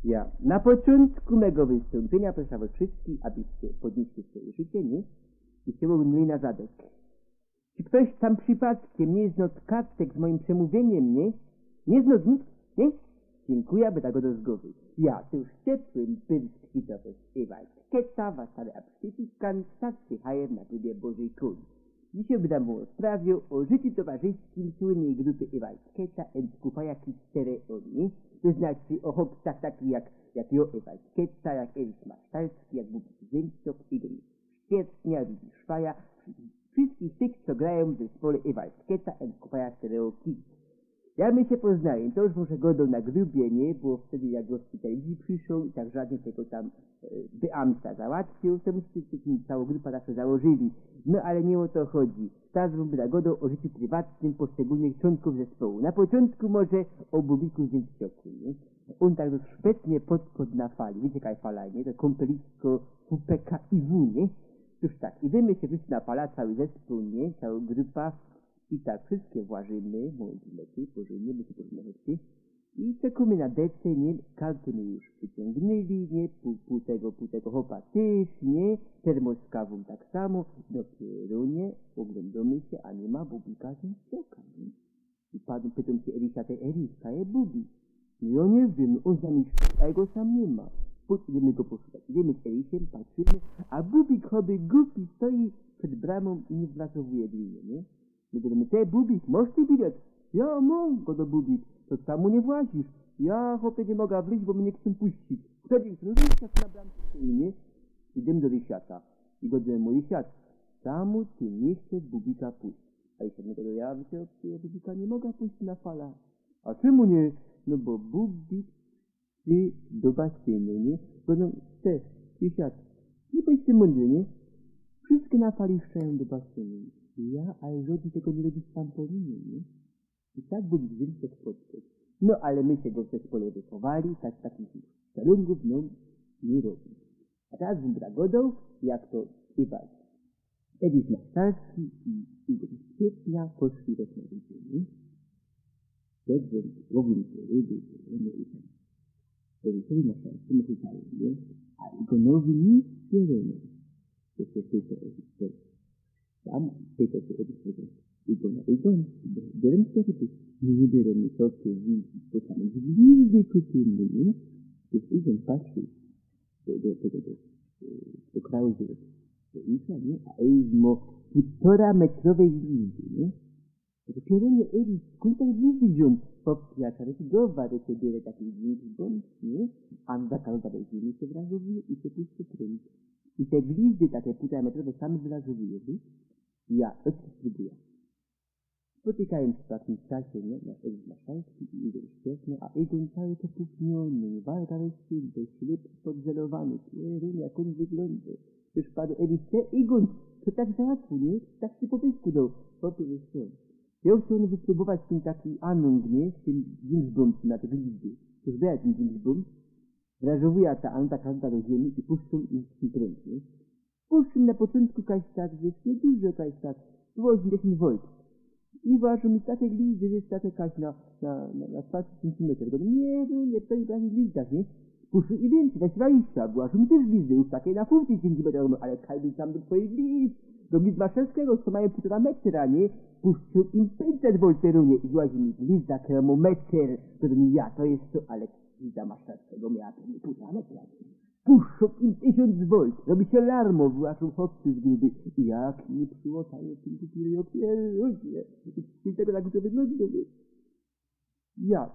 Ja na początku mego wystąpienia proszę was wszystkich, abyście podnieśli swoje życie, nie? I ściągnęli na zadek. Czy ktoś tam przypadkiem nie zna kartek z moim przemówieniem, nie? Nie zna nikt, nie? Dziękuję, aby tak do zgody. Ja to już ciepłym pyrskitowy Iwajsketa, wasale absztyciskan, stacji hajer na grubie Bożej Króli. Dzisiaj będę mu sprawił o życiu towarzyskim słynnej grupy Iwajsketa en Skupaja Kistereoni, to znaczy o chłopcach takich jak Jo Iwajsketa, jak Elis Masztalski, jak Bóg Zymstok, Igor Ściercznia, Ludzi Szwaja, wszystkich tych, co grają w zespole Iwajsketa en Skupaja Kistereoni. Ja my się poznałem, to już może godą na grubie, nie? Bo wtedy jak hospitalizm przyszł i tak żadnie tego tam Beamta załatwił, to myśmy całą grupę nasze założyli. No ale nie o to chodzi. Teraz bym na godą o życiu prywatnym poszczególnych członków zespołu. Na początku może o Bubiku Zięcioku, nie? On tak dość szpetnie podkład na fali. Wiecie jaka fala, nie? To kąpelisko WPK IW, nie? Cóż tak, idziemy się wszyscy na fala, cały zespół, nie? Cała grupa. I tak wszystkie włażymy, lepiej, pożyjemy, to pożyjemy, i czekamy na dece, nie, karty my już wyciągnęli, nie, pół tego hopa też, nie, termos z kawą tak samo, dopiero nie, oglądamy się, a nie ma Bubika Zięcioka, nie. I pytam się Elisa, te Eliska, Bubik. Ja nie wiem, on za nami a jego sam nie ma. Idziemy go poszukać, idziemy z Elisiem, patrzymy, a Bubik choby głupi stoi przed bramą i nie zwracowuje dwie, nie. My mówimy, te Bubik, masz ty bilet? Ja mam go do Bubik, to samu nie włazisz. Ja chłopie nie mogę wleźć, bo mnie nie chcą puścić. Wtedy Rysiat na bramce stoi, nie? Idziemy do Rysiata. I go do mój Rysiat, samu ty nie chcesz Bubika puścić. A Rysiat mnie go do ja Bubika nie mogę puścić na falach. A czemu nie? No bo Bubik ty do basenu, nie? Bo no, te, Rysiat, nie bądź ty mądry, nie? Wszystkie na fali szczają do basenu. Ja, ale żaden tego nie robi z Pampolinie, nie? I tak był Zymstok podkres. No, ale my się go w zespole wychowali, takich szalungów, no, nie robi. A teraz bym godą, jak to Iwan Elis Masztalski i Igor Ściercznia poszli do Snowicy. Dobrze, robią się ryby, i tam. Elisowi Masztalski my czytali, nie? A Igorowi nic nie robią. To się tylko Elis. Tam tylko się odbywa. Igon, bieram się to nie bieram mi to, co widzi, bo tam gwizdy kupimy, nie? Więc Igon patrzy do krauzy, do Isa, nie? A Eizmo 1,5 metrowej gwizdy, nie? Dopiero nie Elis, skąd te gwizdy wziął? Popijacza, rozgowa do ciebie takich gwizdy, bądź, nie? A za kalda do ziemi się wrazowuje i się puszczy kręć. I te gwizdy takie 1,5 metrowe same wrazowuje, wiesz? Ja, to spróbuję. Spotykając w takim czasie, nie, na Elis Masztalski i Igor Ściercznia, a Igor cały to pukniony, walka rozcięta, ślep podzelowany, kierun, jak on wygląda. Już padł Elis, Igor, to tak załatwił, nie? Tak się po pysku dał. Popy jest to. Ja chciałem wypróbować ten taki anung, nie? Z tym Dingsbumsem na te glizdy. To już wie, ten Dingsbum. Wrażowuje ta Anta kranta do ziemi i puszczą im w kręt, nie? Puszczą na początku kajstat, jest niedużo kajstat, 80 V. I ważą mi takie glizdy, że jest takie kaś na 20 cm. Nie, to jest takie glizdach, nie? Puszczą i więcej, na 20, bo ważą mi też glizdy, już takie na 50 cm, ale kaj by tam do twoich glizd. Do glizd Maszewskiego, co mają 1,5 metra, nie? Puszczą im 500 V terunie i łazi mi glizda termometr, który mi ja, to jest to, ale glizda Maszewskiego miała 1,5 metra. Puszczą im 1000 V, robi się larmo, wyłaszą chłopcy z gruby. I jak nie przyłotają tym kupiry opierunie. I tego tak to wygląda, wiesz? Jak?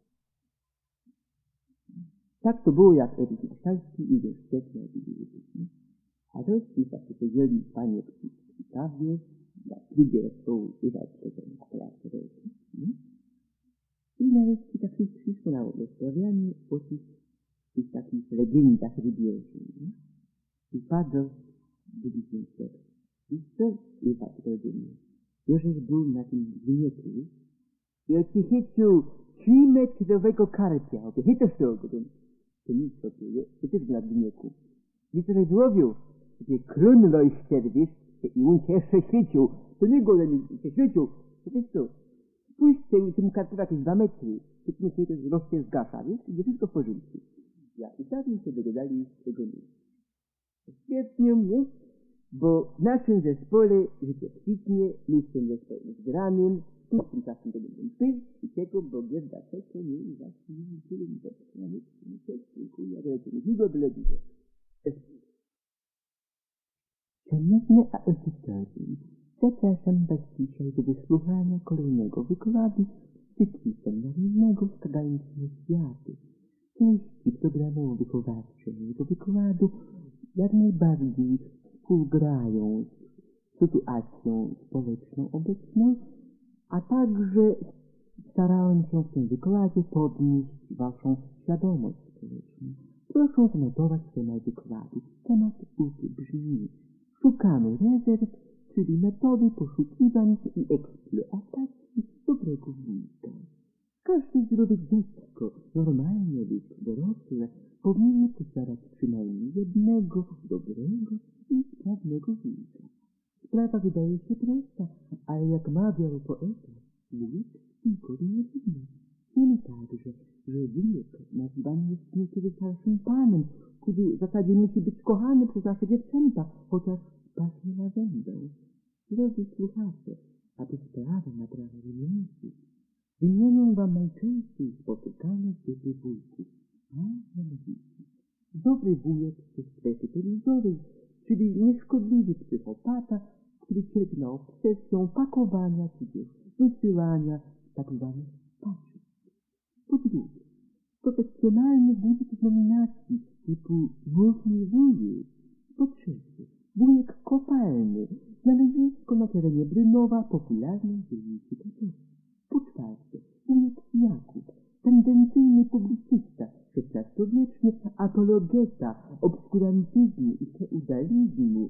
Tak to było, jak Elis Masztalski i Igor Ściercznia i a to jest tak, że jeżeli panie w kawie, na klubie zespołu Iwajskiego na teatrze Wielkim. I nareszcie tak się przyszło na rozprawianie o tych takich legendach rybiowych. I padł Bubikiem. I co Iwajskiego rodziny? Józef był na tym wynieku i odchycił 3-metrowego karpia. Chytasz to, to nic to czuje, to też był na wynieku. I co złowił? Gdzie krun lojścier, wiesz, i on się jeszcze świecił. To nie go się świecił. To wiesz co? Spójrz tym kartą jakieś 2 metry. Ty sobie to lojścier zgasza, wiesz? I wszystko w porządku. dawniej się dogadali z tego miejsca. Świetnie mnie, bo w naszym zespole życie kwitnie, my w tym zespole zgranym, tu tymczasem to będą ty i tego, bo bieda to nie i właśnie nie tyle mi zatrzymamy, dziękuję, ale to nie długo, byle długo. Szanowny audytorium, zapraszam Was dzisiaj do wysłuchania kolejnego wykładu z cyklu seminarnego Skradającego światu. Treści programu wychowawczego wykładu jak najbardziej współgrają z sytuacją społeczną obecną, a także starałem się w tym wykładzie podnieść Waszą świadomość społeczną. Proszę zanotować temat wykładu. Temat brzmi: szukamy rezerw, czyli metody poszukiwań i eksploatacji dobrego wujka. Każde zdrowe dziecko, normalnie lub dorosłe, powinno posiadać przynajmniej jednego dobrego i sprawnego wujka. Sprawa wydaje się prosta, ale jak mawiał poeta, wujek nikogo nie widzi. Wiemy także, że wujek nazywany jest niekiedy starszym panem, który w zasadzie musi być kochany przez nasze dziewczęta, chociaż pachnie lawendą. Drodzy słuchacze, aby sprawa naprawdę wymienić, wymienię Wam najczęściej spotykane typy wujków, a mianowicie dobry wujek ze strefy telewizowej, czyli nieszkodliwy psychopata, który cierpi na obsesję pakowania czy też wysyłania tzw. paczek. Po drugie, profesjonalny wujek z nominacji typu Mocny wujek. Po trzecie, wujek kopalny, znalezisko na terenie Brynowa popularnej dzielnicy Katowic. Po czwarte, wujek Jakub, tendencyjny publicysta, XVI-wieczny apologeta obskurantyzmu i feudalizmu,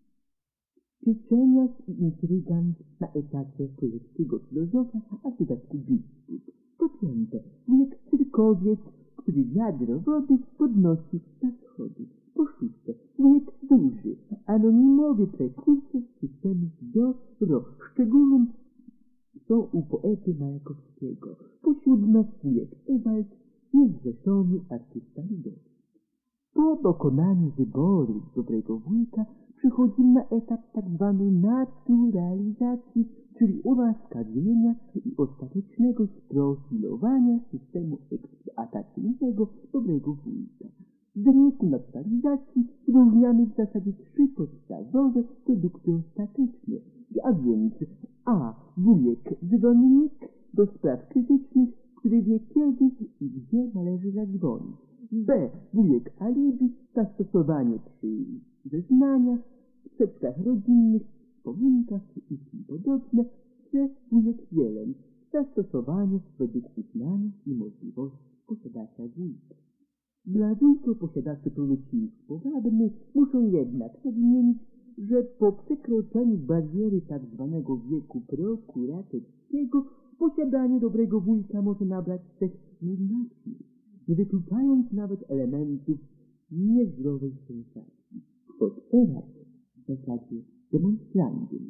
pieczeniarz i intrygant na etacie królewskiego filozofa, a w dodatku biskup. Po piąte, wujek cyrkowiec, który wiadro wody podnosi na schody. Po szóste, wujek duży, anonimowy prekursor systemu dobro. Szczególnym są u poety Majakowskiego. Po siódme, wujek Ewald, niezrzeszony artysta ludowy. Po dokonaniu wyboru dobrego wujka przychodzimy na etap tzw. naturalizacji, czyli ułaskawienia i ostatecznego sprofilowania systemu eksploatacyjnego dobrego wujka. W wyniku naturalizacji wyróżniamy w zasadzie trzy podstawowe produkty ostateczne, a więc a. wujek dzwonnik do spraw krytycznych, który wie kiedy i gdzie należy zadzwonić. B. wujek alibi, zastosowanie przy zeznaniach, sprzeczkach rodzinnych, wspominkach i tym podobne. C. wujek jeleń, zastosowanie według uznania i możliwości posiadacza wujka. Dla wujka posiadaczy produkcji powabny muszą jednak nadmienić, że po przekroczeniu bariery tzw. wieku prokuratorskiego posiadanie dobrego wujka może nabrać cech nieznacznych, nie wykluczając nawet elementów niezdrowej sensacji. Od teraz w zasadzie demonstrandum.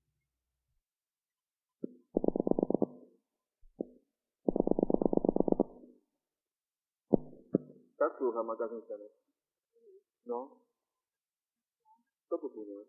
Tak, słucham, magazyn ceny. No. Co popłynąłeś?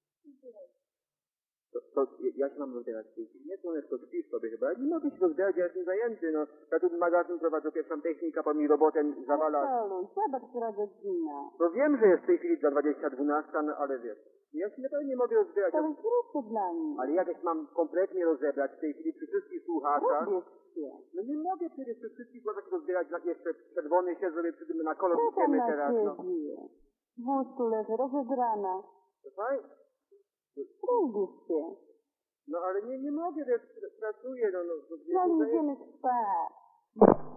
To ja się mam rozbierać w tej chwili. Nie, Słoneczko, śpisz sobie chyba. Ja nie mogę się rozbierać, ja jestem zajęty, no. Ja tu magazyn prowadzę, pierwszą technika, po mi robotę zawala. Słaba, która godzina. No wiem, że jest w tej chwili za 20:12, no ale wiesz. Ja się naprawdę nie mogę rozbierać. Ale krótko dla mnie. Ale jak ja się mam kompletnie rozebrać w tej chwili przy wszystkich słuchaczach. Rozbierz się. No nie mogę przecież przy wszystkich słuchaczach rozbierać, jak jeszcze czerwony się zrobię na kolor Co tam idziemy na teraz, no. ciebie? W wózku leży, rozebrana. To fajnie. Rozbierz się. No ale nie mogę, wiesz, pracuję, no. No idziemy spać.